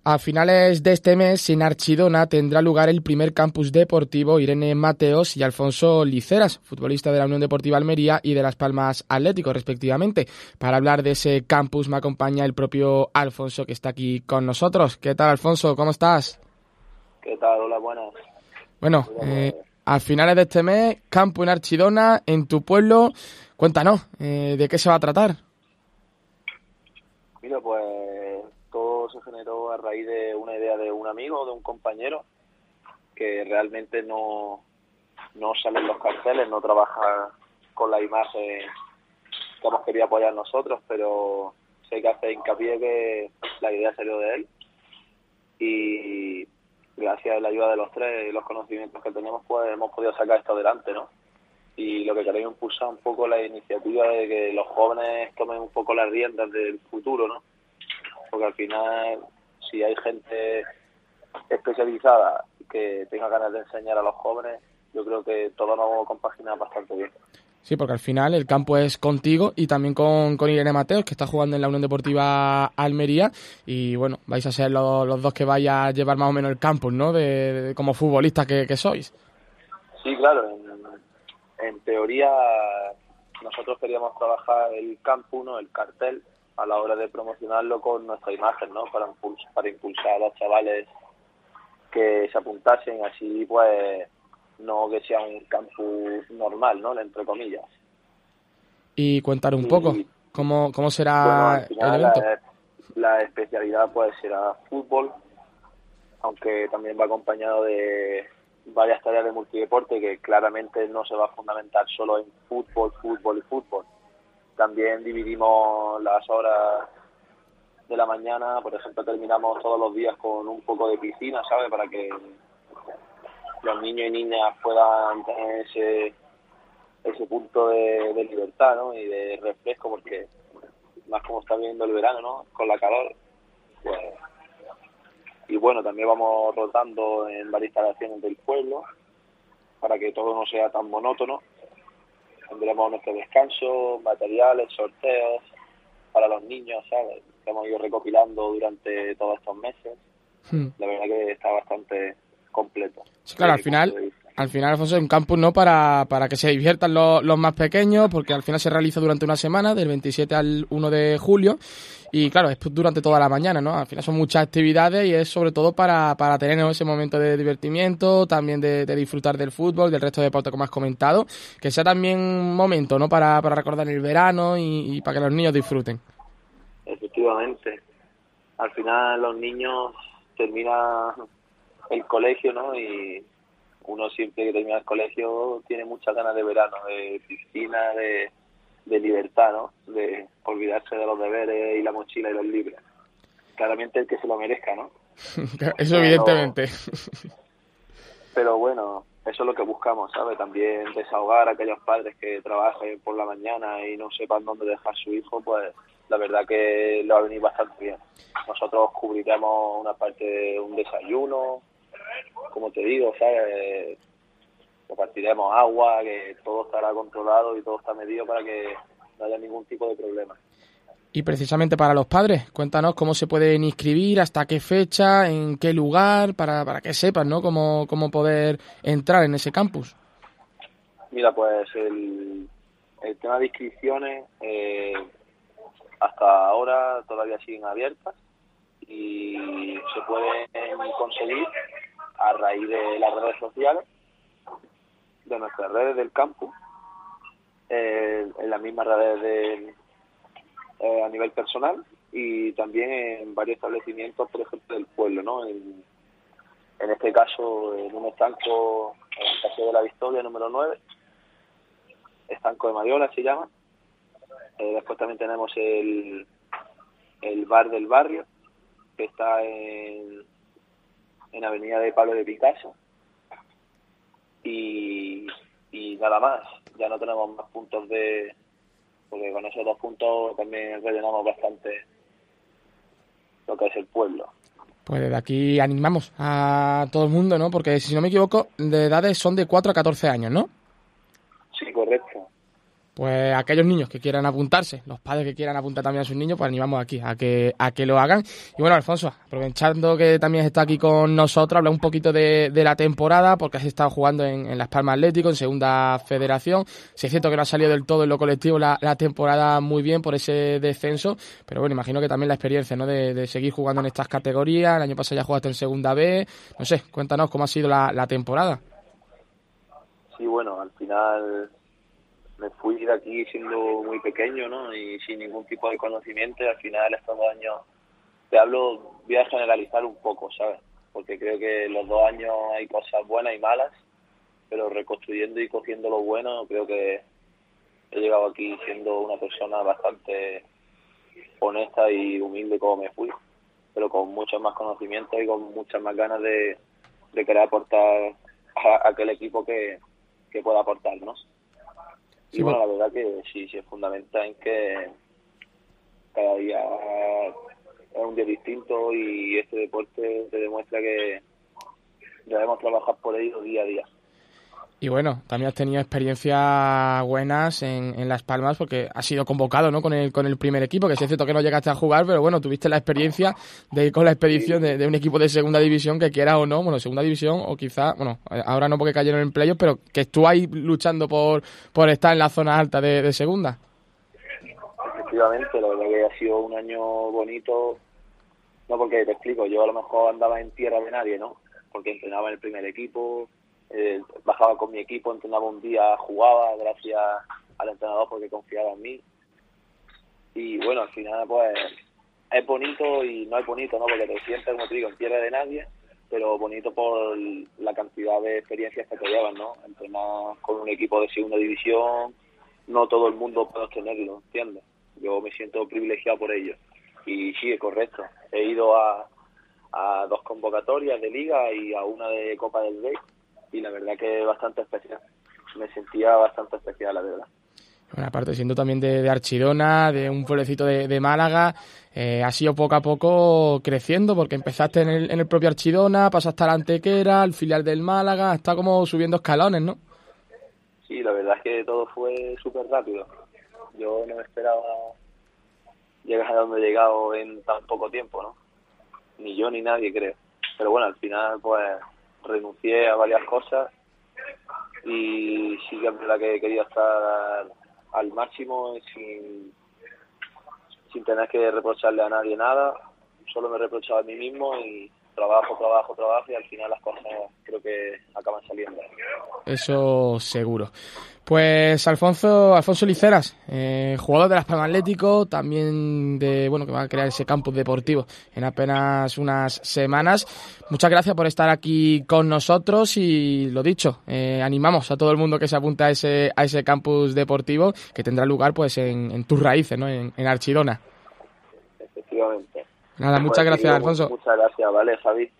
A finales de este mes, en Archidona, tendrá lugar el primer campus deportivo Irene Mateos y Alfonso Liceras, futbolista de la Unión Deportiva Almería y de Las Palmas Atlético, respectivamente. Para hablar de ese campus me acompaña el propio Alfonso, que está aquí con nosotros. ¿Qué tal, Alfonso? ¿Cómo estás? ¿Qué tal? Hola, buenas. Bueno, a finales de este mes, campo en Archidona, en tu pueblo. Cuéntanos, ¿de qué se va a tratar? Mira, pues todo se generó a raíz de una idea de un amigo, de un compañero, que realmente no sale en los carteles, no trabaja con la imagen que hemos querido apoyar nosotros, pero sé que hace hincapié que la idea salió de él y gracias a la ayuda de los tres y los conocimientos que tenemos, pues hemos podido sacar esto adelante, ¿no? Y lo que queremos impulsar un poco la iniciativa de que los jóvenes tomen un poco las riendas del futuro, ¿no? Porque al final, si hay gente especializada que tenga ganas de enseñar a los jóvenes, yo creo que todo nos compagina bastante bien. Sí, porque al final el campo es contigo y también con Irene Mateos, que está jugando en la Unión Deportiva Almería, y bueno, vais a ser los dos que vais a llevar más o menos el campus, ¿no? De como futbolistas que sois. Sí, claro, en teoría nosotros queríamos trabajar el campus, ¿no? El cartel, a la hora de promocionarlo con nuestra imagen, ¿no? Para impulsar a los chavales que se apuntasen, así pues no que sea un campus normal, ¿no? Entre comillas. Y contar un poco cómo será, bueno, al final, el evento. La especialidad pues será fútbol, aunque también va acompañado de varias tareas de multideporte que claramente no se va a fundamentar solo en fútbol. También dividimos las horas de la mañana, por ejemplo, terminamos todos los días con un poco de piscina, ¿sabes? Para que los niños y niñas puedan tener ese punto de libertad, ¿no? Y de refresco, porque más como está viendo el verano, ¿no? Con la calor, pues. Y bueno, también vamos rotando en varias instalaciones del pueblo para que todo no sea tan monótono. Tendremos nuestro descanso, materiales, sorteos para los niños, ¿sabes? Que hemos ido recopilando durante todos estos meses. La verdad que está bastante completo. Sí, claro, al final, Alfonso, es un campus, ¿no? Para que se diviertan los más pequeños, porque al final se realiza durante una semana, del 27 al 1 de julio, y claro, es durante toda la mañana, ¿no? Al final son muchas actividades y es sobre todo para tener, ¿no? Ese momento de divertimiento, también de disfrutar del fútbol, del resto de deportes, como has comentado, que sea también un momento, ¿no? Para recordar el verano y para que los niños disfruten. Efectivamente. Al final los niños terminan el colegio, ¿no? Y uno siempre que termina el colegio tiene muchas ganas de verano, de piscina, de libertad, ¿no? De olvidarse de los deberes y la mochila y los libros. Claramente el que se lo merezca, ¿no? Eso evidentemente. Pero bueno, eso es lo que buscamos, ¿sabes? También desahogar a aquellos padres que trabajen por la mañana y no sepan dónde dejar su hijo, pues la verdad que le va a venir bastante bien. Nosotros cubriremos una parte de un desayuno, como te digo, ¿sabes? Repartiremos agua, que todo estará controlado y todo está medido para que no haya ningún tipo de problema. Y precisamente para los padres, cuéntanos cómo se pueden inscribir, hasta qué fecha, en qué lugar, para que sepan, ¿no? Cómo poder entrar en ese campus. Mira, pues el tema de inscripciones hasta ahora todavía siguen abiertas y se pueden conseguir a raíz de las redes sociales, de nuestras redes del campus, en las mismas redes a nivel personal y también en varios establecimientos, por ejemplo, del pueblo, ¿no? En este caso, en un estanco en el Paseo de la Victoria, número 9, estanco de Mariola se llama. Después también tenemos el bar del barrio, que está en Avenida de Pablo de Picasso. Y nada más, ya no tenemos más puntos porque con esos 2 puntos también rellenamos bastante lo que es el pueblo. Pues desde aquí animamos a todo el mundo, ¿no? Porque si no me equivoco, de edades son de 4 a 14 años, ¿no? Sí, correcto. Pues aquellos niños que quieran apuntarse, los padres que quieran apuntar también a sus niños, pues animamos aquí a que lo hagan. Y bueno, Alfonso, aprovechando que también está aquí con nosotros, habla un poquito de la temporada, porque has estado jugando en Las Palmas Atlético, en Segunda Federación. Sí es cierto que no ha salido del todo en lo colectivo la temporada muy bien por ese descenso, pero bueno, imagino que también la experiencia, ¿no?, de seguir jugando en estas categorías. El año pasado ya jugaste en Segunda B. No sé, cuéntanos cómo ha sido la temporada. Sí, bueno, al final me fui de aquí siendo muy pequeño, ¿no? Y sin ningún tipo de conocimiento. Y al final estos 2 años, voy a generalizar un poco, ¿sabes? Porque creo que los 2 años hay cosas buenas y malas, pero reconstruyendo y cogiendo lo bueno, creo que he llegado aquí siendo una persona bastante honesta y humilde como me fui, pero con muchos más conocimientos y con muchas más ganas de querer aportar a aquel equipo que pueda aportarnos. Y bueno, la verdad que sí es fundamental en que cada día es un día distinto y este deporte te demuestra que debemos trabajar por ello día a día. Y bueno, también has tenido experiencias buenas en Las Palmas porque has sido convocado, ¿no?, con el primer equipo, que sí es cierto que no llegaste a jugar, pero bueno, tuviste la experiencia de ir con la expedición de un equipo de segunda división, que quiera o no, bueno, segunda división o quizá, bueno, ahora no porque cayeron en playoff, pero que estuvo ahí luchando por estar en la zona alta de segunda. Efectivamente, la verdad que ha sido un año bonito, no porque te explico, yo a lo mejor andaba en tierra de nadie, ¿no?, porque entrenaba en el primer equipo, bajaba con mi equipo, entrenaba un día, jugaba gracias al entrenador porque confiaba en mí. Y bueno, al final pues es bonito y no es bonito, ¿no?, porque te sientes, como te digo, en tierra de nadie, pero bonito por la cantidad de experiencias que te llevan, ¿no? Entrenar con un equipo de segunda división, no todo el mundo puede obtenerlo, ¿entiendes? Yo me siento privilegiado por ello. Y sí, es correcto. He ido a 2 convocatorias de liga y a una de Copa del Rey, y la verdad que es bastante especial. Me sentía bastante especial, la verdad. Bueno, aparte siendo también de Archidona, de un pueblecito de Málaga, has ido poco a poco creciendo, porque empezaste en el propio Archidona, pasaste a la Antequera, al filial del Málaga, está como subiendo escalones, ¿no? Sí, la verdad es que todo fue súper rápido. Yo no me esperaba llegar a donde he llegado en tan poco tiempo, ¿no? Ni yo ni nadie, creo. Pero bueno, al final pues renuncié a varias cosas y sí que es verdad que he querido estar al máximo sin tener que reprocharle a nadie nada. Solo me he reprochado a mí mismo y trabajo y al final las cosas creo que acaban saliendo. Eso seguro. Pues Alfonso Liceras, jugador de Las Palmas Atlético, también que va a crear ese campus deportivo en apenas unas semanas. Muchas gracias por estar aquí con nosotros y lo dicho, animamos a todo el mundo que se apunte a ese campus deportivo que tendrá lugar pues en tus raíces, ¿no?, en Archidona. Efectivamente. Nada, muchas gracias, Alfonso. Muchas gracias, vale, Javi.